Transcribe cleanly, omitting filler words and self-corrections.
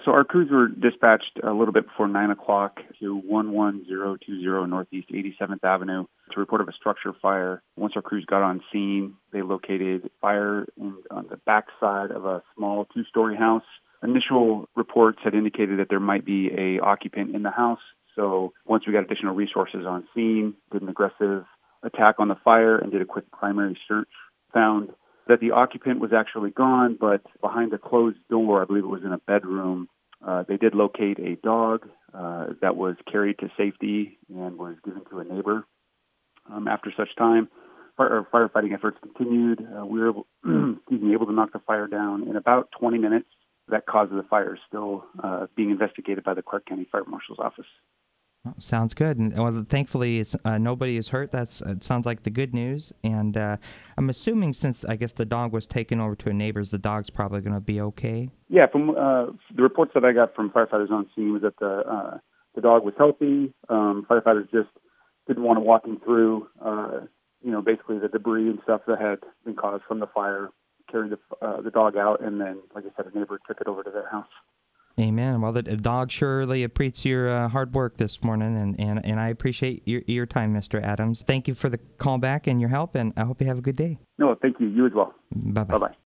so our crews were dispatched a little bit before 9 o'clock to 11020 Northeast 87th Avenue to report of a structure fire. Once our crews got on scene, they located fire on the back side of a small two-story house. Initial reports had indicated that there might be an occupant in the house. So once we got additional resources on scene, did an aggressive attack on the fire and did a quick primary search, found that the occupant was actually gone, but behind a closed door, I believe it was in a bedroom, they did locate a dog that was carried to safety and was given to a neighbor. After such time, firefighting efforts continued. We were able to knock the fire down in about 20 minutes. That cause of the fire is still being investigated by the Clark County Fire Marshal's office. Well, sounds good. And well, thankfully, nobody is hurt. It sounds like the good news. And I'm assuming since, I guess, the dog was taken over to a neighbor's, the dog's probably going to be okay? Yeah, from the reports that I got from firefighters on scene was that the dog was healthy. Firefighters just didn't want to walk him through, basically the debris and stuff that had been caused from the fire, carried the dog out, and then, like I said, a neighbor took it over to their house. Amen. Well, the dog surely appreciates your hard work this morning, and I appreciate your time, Mr. Adams. Thank you for the call back and your help, and I hope you have a good day. No, thank you. You as well. Bye-bye. Bye-bye.